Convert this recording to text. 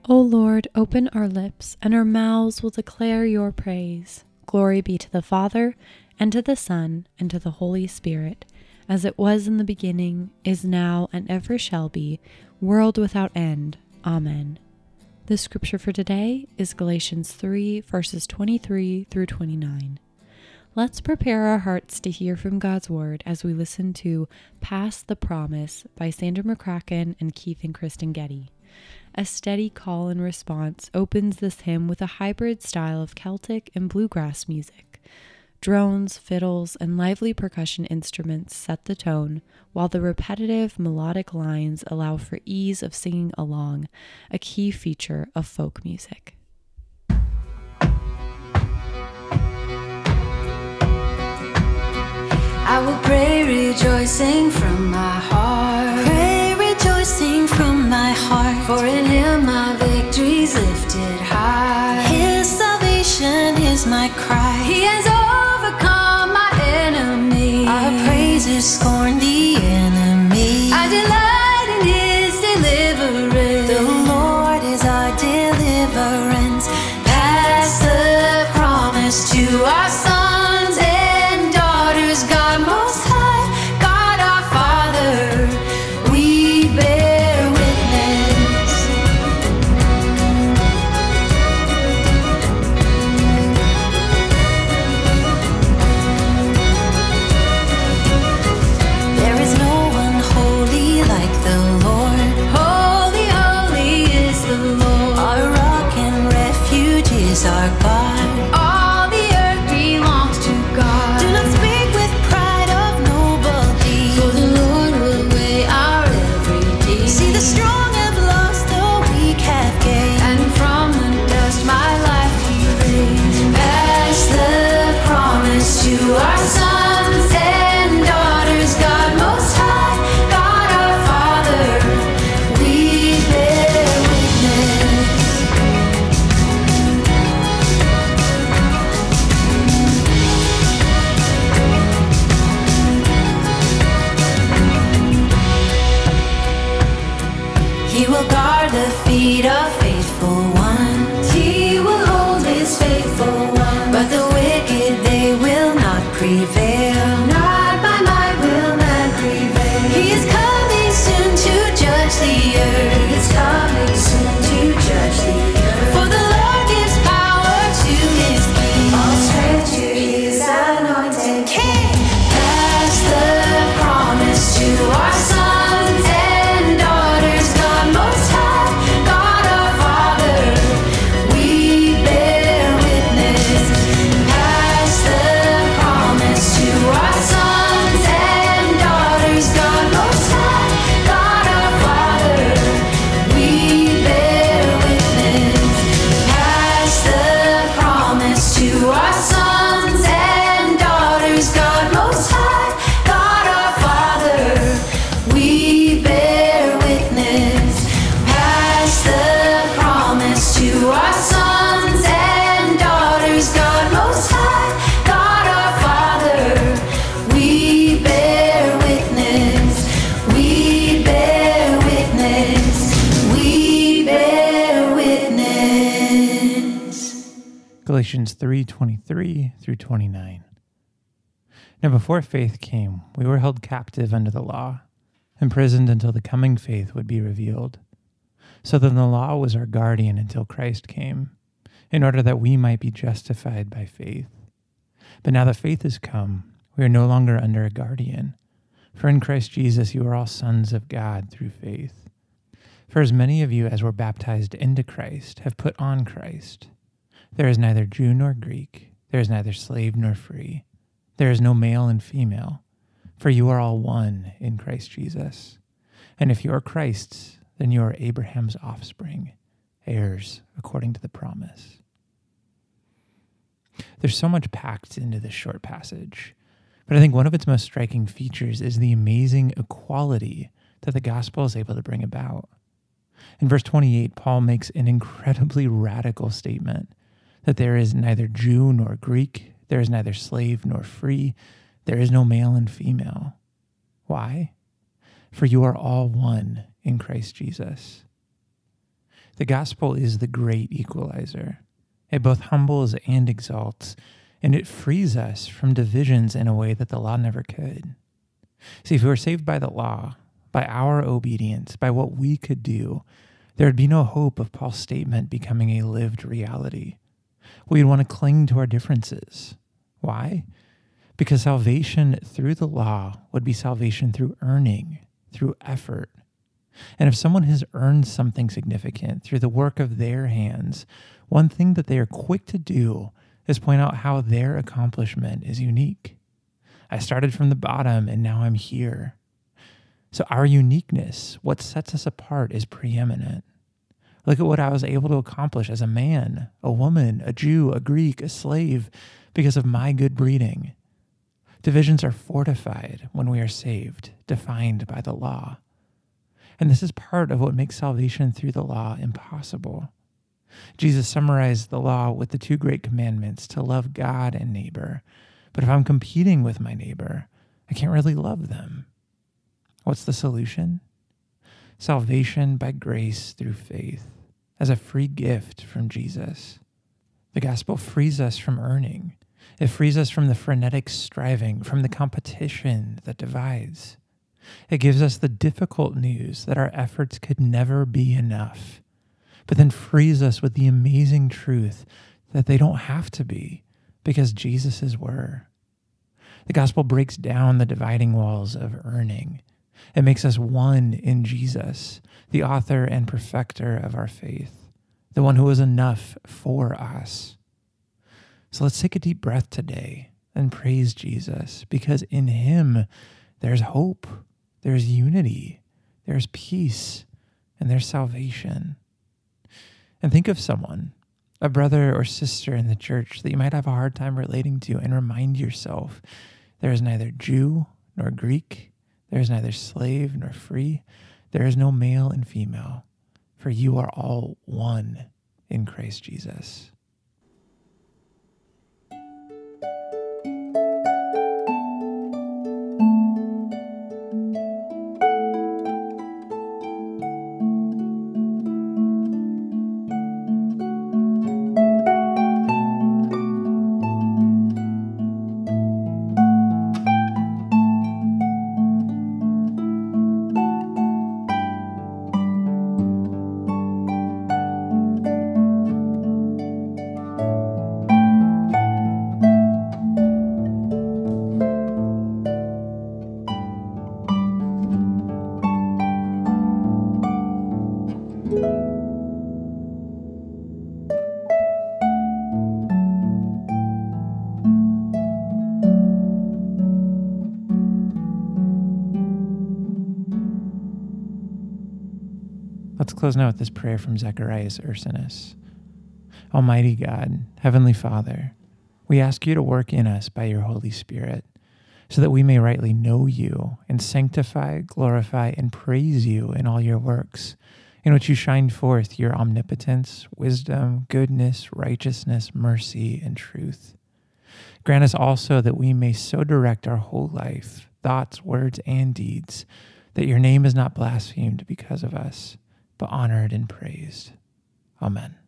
O Lord, open our lips, and our mouths will declare your praise. Glory be to the Father, and to the Son, and to the Holy Spirit, as it was in the beginning, is now, and ever shall be, world without end. Amen. The scripture for today is Galatians 3, verses 23 through 29. Let's prepare our hearts to hear from God's Word as we listen to Past the Promise by Sandra McCracken and Keith and Kristen Getty. A steady call and response opens this hymn with a hybrid style of Celtic and bluegrass music. Drones, fiddles, and lively percussion instruments set the tone, while the repetitive melodic lines allow for ease of singing along, a key feature of folk music. I will pray rejoicing from my heart. Pray rejoicing from my heart. For in him my victory's lifted high. His salvation is my cry. He has overcome my enemy. Our praises scorn the enemy. I delight in his deliverance. The Lord is our deliverance. Pass the promise to our sons and daughters. God Most High, God our Father, we bear witness. There is no one holy like the Lord. Holy, holy is the Lord. Our rock and refuge is our God. All the earth belongs to God. Do not speak with pride of noble deeds. For the Lord will weigh our every deed. See, the strong have lost, the weak have gained. And from the dust my life he raised. Pass the promise to our sons and daughters. God Most High, God our Father, we bear witness. He will guard the feet of faithful ones. He will hold his faithful ones. But the wicked, they will not prevail. Not by might will man prevail. He is coming soon to judge the earth. He is coming soon to judge the earth. For the Lord gives power to his king. All strength to his anointed king. Pass the promise to our sons and daughters. God Most High, God our Father, we bear witness. Pass the promise to our sons and daughters. God Most High, God our Father, we bear witness. Pass the promise to our sons and daughters. God Most High, God our Father, we bear witness. Pass the promise to our sons and daughters. God Most High, God our Father, we bear witness. We bear witness. We bear witness. Galatians 3:23 through 29. Now before faith came, we were held captive under the law, imprisoned until the coming faith would be revealed. So then the law was our guardian until Christ came, in order that we might be justified by faith. But now that faith has come, we are no longer under a guardian. For in Christ Jesus you are all sons of God through faith. For as many of you as were baptized into Christ have put on Christ. There is neither Jew nor Greek, there is neither slave nor free, there is no male and female, for you are all one in Christ Jesus. And if you are Christ's, then you are Abraham's offspring, heirs according to the promise. There's so much packed into this short passage, but I think one of its most striking features is the amazing equality that the gospel is able to bring about. In verse 28, Paul makes an incredibly radical statement that there is neither Jew nor Greek, there is neither slave nor free, there is no male and female. Why? For you are all one in Christ Jesus. The gospel is the great equalizer. It both humbles and exalts, and it frees us from divisions in a way that the law never could. See, if we were saved by the law, by our obedience, by what we could do, there would be no hope of Paul's statement becoming a lived reality. We'd want to cling to our differences. Why? Because salvation through the law would be salvation through earning, through effort. And if someone has earned something significant through the work of their hands, one thing that they are quick to do is point out how their accomplishment is unique. I started from the bottom and now I'm here. So our uniqueness, what sets us apart, is preeminent. Look at what I was able to accomplish as a man, a woman, a Jew, a Greek, a slave, because of my good breeding. Divisions are fortified when we are saved, defined by the law. And this is part of what makes salvation through the law impossible. Jesus summarized the law with the two great commandments to love God and neighbor. But if I'm competing with my neighbor, I can't really love them. What's the solution? Salvation by grace through faith, as a free gift from Jesus. The gospel frees us from earning. It frees us from the frenetic striving, from the competition that divides. It gives us the difficult news that our efforts could never be enough, but then frees us with the amazing truth that they don't have to be, because Jesus's were. The gospel breaks down the dividing walls of earning. It makes us one in Jesus, the author and perfecter of our faith, the one who was enough for us. So let's take a deep breath today and praise Jesus, because in him there's hope, there's unity, there's peace, and there's salvation. And think of someone, a brother or sister in the church that you might have a hard time relating to, and remind yourself there is neither Jew nor Greek, there is neither slave nor free, there is no male and female, for you are all one in Christ Jesus. Let's close now with this prayer from Zacharias Ursinus. Almighty God, Heavenly Father, we ask you to work in us by your Holy Spirit, so that we may rightly know you and sanctify, glorify, and praise you in all your works, in which you shine forth your omnipotence, wisdom, goodness, righteousness, mercy, and truth. Grant us also that we may so direct our whole life, thoughts, words, and deeds, that your name is not blasphemed because of us, but honored and praised. Amen.